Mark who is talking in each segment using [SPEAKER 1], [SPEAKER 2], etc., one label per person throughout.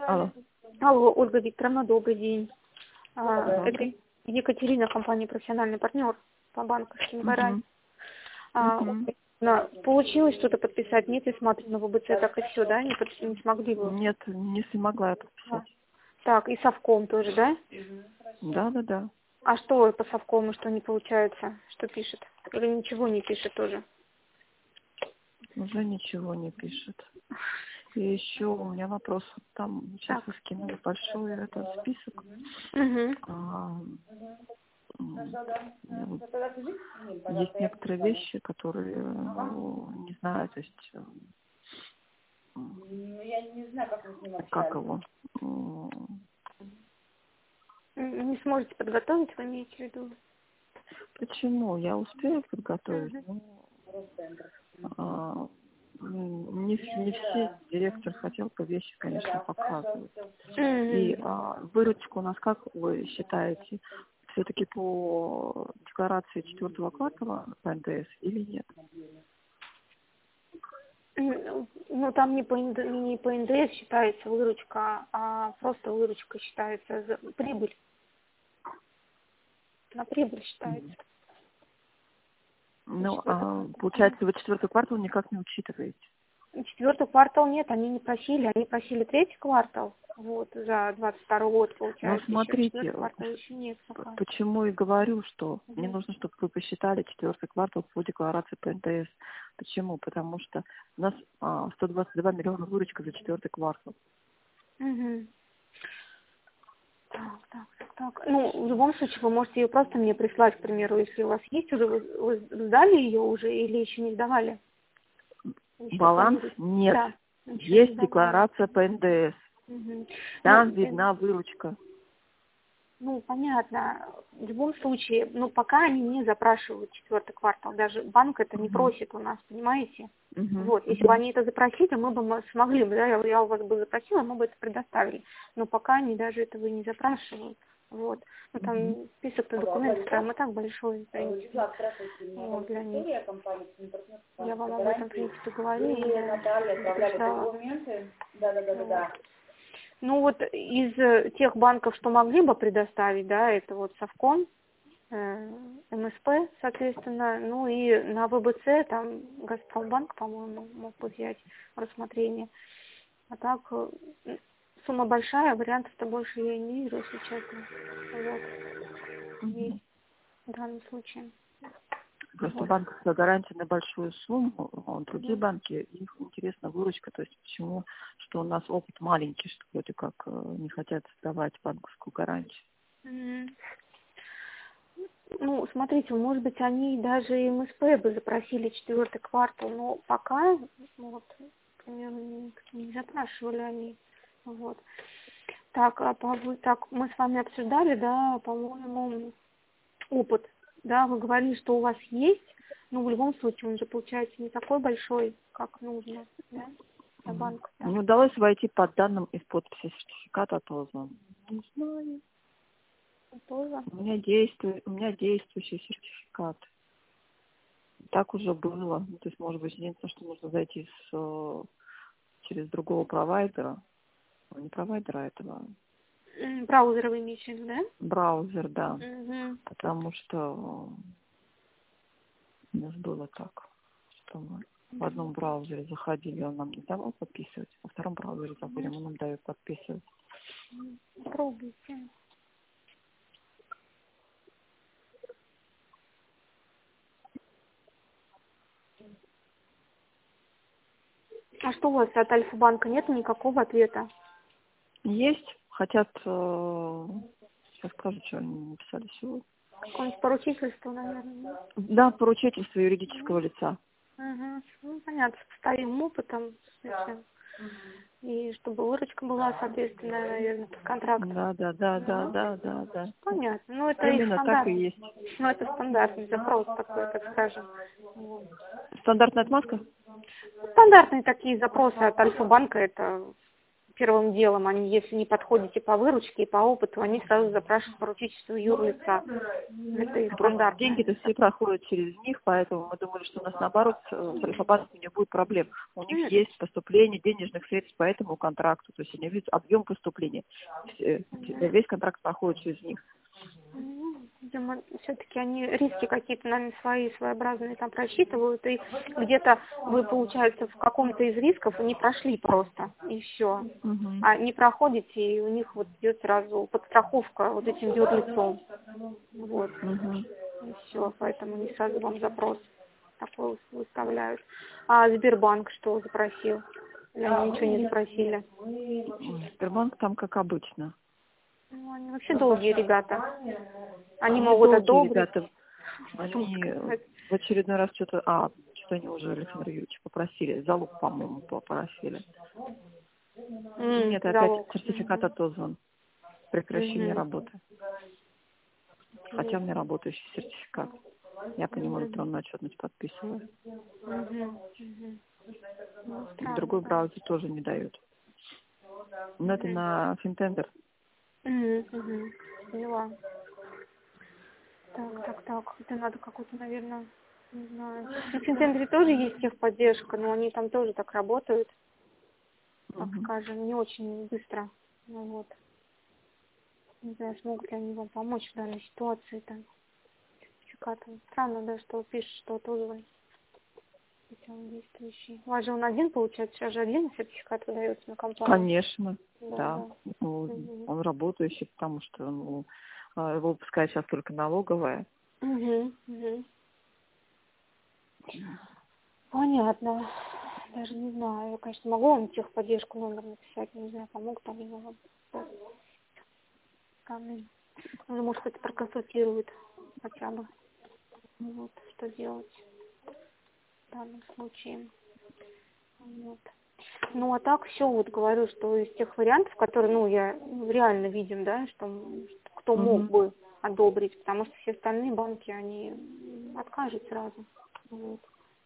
[SPEAKER 1] Алло.
[SPEAKER 2] Алло, Ольга Викторовна, добрый день. Это
[SPEAKER 1] Добрый.
[SPEAKER 2] Екатерина, компания «Профессиональный партнер» по банковским гарантиям.
[SPEAKER 1] Мгм.
[SPEAKER 2] Получилось что-то подписать? Нет, я смотрю на ВБЦ, так и все, да? Не смогли вы?
[SPEAKER 1] Нет, не смогла я
[SPEAKER 2] А.
[SPEAKER 1] подписать.
[SPEAKER 2] Так, и совком тоже, да?
[SPEAKER 1] Да.
[SPEAKER 2] А что по совкому, что не получается? Что пишет? Или ничего не пишет тоже?
[SPEAKER 1] Уже ничего не пишет. И еще у меня вопрос. Там сейчас
[SPEAKER 2] Так.
[SPEAKER 1] вы скинули большой этот список.
[SPEAKER 2] Угу.
[SPEAKER 1] А, есть некоторые вещи, которые, не знаю, то есть, как его,
[SPEAKER 2] Не сможете подготовить, вы имеете в виду?
[SPEAKER 1] почему? Я успею подготовить,
[SPEAKER 2] Угу.
[SPEAKER 1] но не все директор хотел по вещи, конечно, показывать. И выручка у нас, как вы считаете, все-таки по декларации четвертого квартала по НДС или нет?
[SPEAKER 2] Ну, там не по НДС считается выручка, а просто выручка считается за прибыль. На прибыль считается.
[SPEAKER 1] Ну, получается, вы четвертый квартал никак не учитываете.
[SPEAKER 2] Четвертый квартал нет, они просили третий квартал, вот, за 22 год,
[SPEAKER 1] Но
[SPEAKER 2] получается, еще
[SPEAKER 1] смотрите,
[SPEAKER 2] четвертый квартал еще нет пока.
[SPEAKER 1] почему и говорю, что мне нужно, чтобы вы посчитали четвертый квартал по декларации по НДС. Почему? Потому что у нас 122 миллиона выручка за четвертый квартал.
[SPEAKER 2] Угу. Так. Ну, в любом случае, вы можете ее просто мне прислать, к примеру, если у вас есть уже, вы сдали ее уже или еще не сдавали? Еще
[SPEAKER 1] Баланс
[SPEAKER 2] планируете?
[SPEAKER 1] нет.
[SPEAKER 2] Да, еще не
[SPEAKER 1] Есть
[SPEAKER 2] сдавали.
[SPEAKER 1] декларация по НДС.
[SPEAKER 2] Угу.
[SPEAKER 1] Там видна выручка.
[SPEAKER 2] Ну, понятно. В любом случае, ну, пока они не запрашивают четвертый квартал, даже банк это не
[SPEAKER 1] Мгм.
[SPEAKER 2] просит у нас, понимаете?
[SPEAKER 1] Мгм.
[SPEAKER 2] Вот, если бы они это запросили, мы бы смогли бы, да, я у вас бы запросила, мы бы это предоставили. Но пока они даже этого и не запрашивают. Вот. Ну, там список-то документов там и так большой, в принципе. Вот, для них. Я вам об этом, в принципе, говорила, предупреждала. Вот. Ну вот из тех банков, что могли бы предоставить, да, это вот Совком, МСП, соответственно, ну и на ВБЦ, там Газпромбанк, по-моему, мог бы взять в рассмотрение. А так сумма большая, вариантов-то больше я и не вижу, если честно. Вот. Есть в данном случае.
[SPEAKER 1] Просто
[SPEAKER 2] Вот.
[SPEAKER 1] банковская гарантия на большую сумму, а другие банки, их интересна выручка, то есть почему, что у нас опыт маленький, что вроде как не хотят создавать банковскую гарантию.
[SPEAKER 2] Ну, смотрите, может быть, они даже и МСП бы запросили четвертый квартал, но пока, вот, примерно, не запрашивали они. Вот. Так, так, мы с вами обсуждали, да, по-моему, опыт. Да, вы говорили, что у вас есть, но в любом случае он же получается не такой большой, как нужно, да, для банка.
[SPEAKER 1] Не удалось войти по данным из подписи сертификата тоже. Не знаю.
[SPEAKER 2] Тоже.
[SPEAKER 1] У меня действующий сертификат. Так уже было. Ну, то есть, может быть, единственное, что нужно зайти через другого провайдера. Не провайдера, а этого.
[SPEAKER 2] Браузер вы имеете в виду, да?
[SPEAKER 1] Браузер, да.
[SPEAKER 2] Угу.
[SPEAKER 1] Потому что у нас было так, что мы в одном браузере заходили, он нам не давал подписывать, во втором браузере заходим, он нам дает подписывать.
[SPEAKER 2] Пробуйте. А что у вас от Альфа-банка нет никакого ответа?
[SPEAKER 1] Есть, хотят, сейчас скажу, что они написали сегодня.
[SPEAKER 2] Какое-нибудь поручительство, наверное.
[SPEAKER 1] Да, поручительство юридического лица.
[SPEAKER 2] Угу. Ну, понятно, с старым опытом, совсем. И чтобы выручка была, соответственно, наверное, под контракт.
[SPEAKER 1] Да.
[SPEAKER 2] Понятно. Ну, это их
[SPEAKER 1] Именно так
[SPEAKER 2] стандарт.
[SPEAKER 1] и есть.
[SPEAKER 2] Ну, это стандартный запрос такой, так скажем. Вот.
[SPEAKER 1] Стандартная отмазка?
[SPEAKER 2] Стандартные такие запросы от Альфа-банка, это первым делом, они, если не подходите по выручке и по опыту, они сразу запрашивают поручительство юрлица. Это и стандарт.
[SPEAKER 1] Деньги-то все проходят через них, поэтому мы думали, что у нас наоборот с Альфа-банком не будет проблем. У них есть поступление денежных средств по этому контракту, то есть они видят объем поступления. Весь контракт проходит через них.
[SPEAKER 2] Видимо, все-таки они риски какие-то, наверное, своеобразные там просчитывают, и где-то вы, получается, в каком-то из рисков не прошли просто, и все. А не проходите, и у них вот идет сразу подстраховка вот этим юрлицом. Вот. И все, поэтому они сразу вам запрос такой выставляют. А Сбербанк что запросил? Или они ничего не запросили?
[SPEAKER 1] Сбербанк там как обычно.
[SPEAKER 2] Ну, они вообще долгие ребята. Они могут одобрить.
[SPEAKER 1] Ребята, они в очередной раз что-то они уже Александр Юрьевич попросили. Залог, по-моему, попросили. Нет,
[SPEAKER 2] залог.
[SPEAKER 1] опять сертификат отозван. Прекращение работы. Хотя у меня работающий сертификат. Я по нему электронную отчетность подписываю. Другой браузер тоже не дает. Но это на Финтендер.
[SPEAKER 2] Поняла. Так. Это надо какую-то, наверное, не знаю. На Финтендере тоже есть техподдержка, но они там тоже так работают, так скажем, не очень быстро. Ну, вот. Не знаю, смогут ли они вам помочь в данной ситуации там. Сертификатом. Странно, да, что пишет, что отозван. Хотя он действующий. У вас же он один, получается, сейчас же один сертификат выдается на компанию.
[SPEAKER 1] Конечно, да. Он работающий, потому что его выпускает сейчас только налоговая.
[SPEAKER 2] Понятно. Даже не знаю. Я, конечно, могу вам техподдержку номер написать, не знаю, помогут они вам. Ну, может, хоть проконсультирует хотя бы. Вот, что делать в данном случае. Вот. Ну, а так все, вот говорю, что из тех вариантов, которые, я реально видим, да, что кто мог бы одобрить, потому что все остальные банки, они откажут сразу. Вот.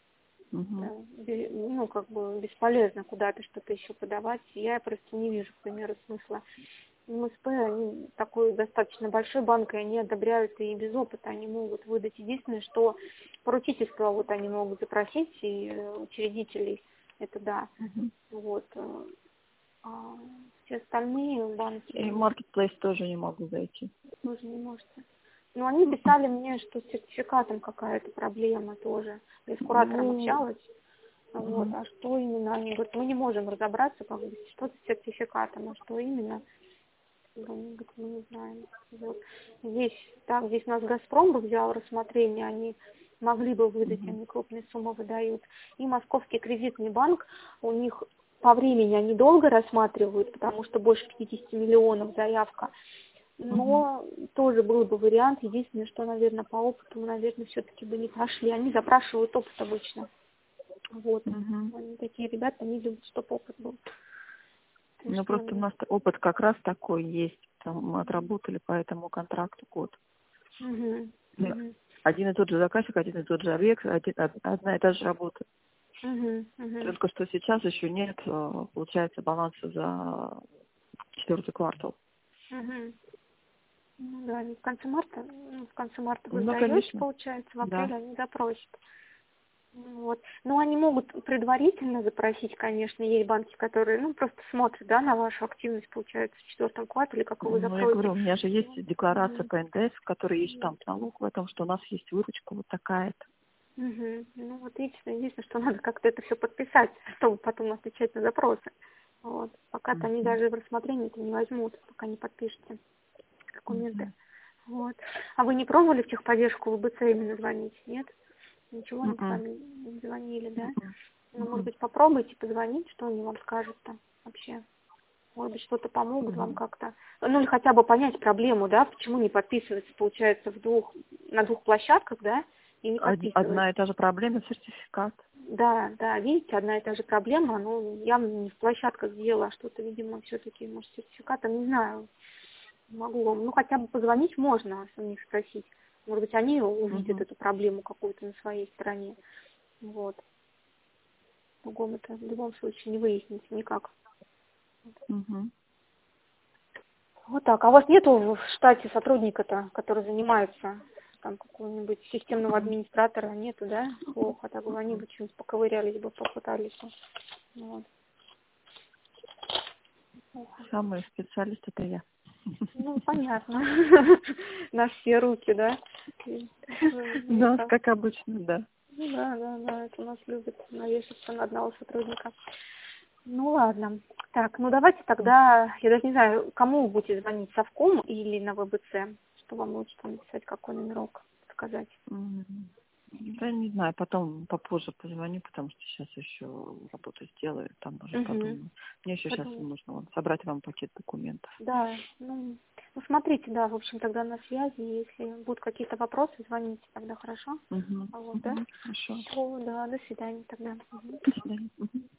[SPEAKER 2] Как бы бесполезно куда-то что-то еще подавать. Я просто не вижу, к примеру, смысла. МСП, они такой достаточно большой банк, и они одобряют и без опыта они могут выдать. Единственное, что поручительство вот они могут запросить, и учредителей, это да. Вот. А все остальные банки...
[SPEAKER 1] И Marketplace тоже не могу зайти.
[SPEAKER 2] Тоже не можете. Но они писали мне, что с сертификатом какая-то проблема тоже. Я с куратором общалась. Вот. А что именно? Они говорят, мы не можем разобраться, как бы, что с сертификатом, а что именно, мы не знаем. Вот. Здесь у нас Газпром бы взял рассмотрение, они могли бы выдать, они крупные суммы выдают. И Московский кредитный банк, у них по времени они долго рассматривают, потому что больше 50 миллионов заявка. Но тоже был бы вариант. Единственное, что, наверное, по опыту, наверное, все-таки бы не прошли. Они запрашивают опыт обычно. Вот. Они такие ребята, они любят, чтобы опыт был.
[SPEAKER 1] Ну, просто у нас опыт как раз такой есть. Там мы отработали по этому контракту год. Один и тот же заказчик, один и тот же объект, одна и та же работа. Только что сейчас еще нет, получается, баланса за 4-й квартал.
[SPEAKER 2] Ну да, в конце марта вы сдаете, получается, в апреле они запросят. Вот. Ну, они могут предварительно запросить, конечно, есть банки, которые, просто смотрят, да, на вашу активность, получается, в 4-м квартале, как вы запросите.
[SPEAKER 1] Я говорю, у меня же есть декларация по НДС, в которой есть штамп налог в этом, что у нас есть выручка вот такая-то.
[SPEAKER 2] Ну, вот единственное, что надо как-то это все подписать, чтобы потом отвечать на запросы. Вот. Пока-то они даже в рассмотрение это не возьмут, пока не подпишете документы. Вот. А вы не пробовали в техподдержку в ВБЦ именно звонить? Нет? Ничего они с вами не звонили, да? Ну, может быть, попробуйте позвонить, что они вам скажут-то вообще. Может быть, что-то помогут вам как-то. Ну, или хотя бы понять проблему, да, почему не подписывается, получается, на двух площадках, да, и не подписывается.
[SPEAKER 1] Одна и та же проблема, сертификат.
[SPEAKER 2] Да, видите, одна и та же проблема, явно не в площадках дело, а что-то, видимо, все-таки, может, сертификатом, не знаю, могу вам, хотя бы позвонить можно, у них спросить. Может быть, они увидят эту проблему какую-то на своей стороне. Вот. В любом случае не выясните никак.
[SPEAKER 1] Угу.
[SPEAKER 2] Вот так. А у вас нету в штате сотрудника-то, который занимается там какого-нибудь системного администратора? Нету, да? Плохо. Так бы они бы что-нибудь поковырялись бы, попытались бы. Вот.
[SPEAKER 1] Самый специалист это я.
[SPEAKER 2] Ну, понятно. На все руки, да?
[SPEAKER 1] Да, как обычно, да.
[SPEAKER 2] Да, это у нас любят навешаться на одного сотрудника. Ну, ладно. Так, ну давайте тогда, я даже не знаю, кому вы будете звонить, совком или на ВБЦ, что вам лучше там написать, какой номерок сказать.
[SPEAKER 1] Да, не знаю, потом попозже позвоню, потому что сейчас еще работу сделаю, там уже подумаю. Мне еще сейчас нужно собрать вам пакет документов.
[SPEAKER 2] Да, ну смотрите, да, в общем, тогда на связи, если будут какие-то вопросы, звоните тогда, хорошо? Вот, да?
[SPEAKER 1] Хорошо.
[SPEAKER 2] Все, да, до свидания тогда.
[SPEAKER 1] До свидания.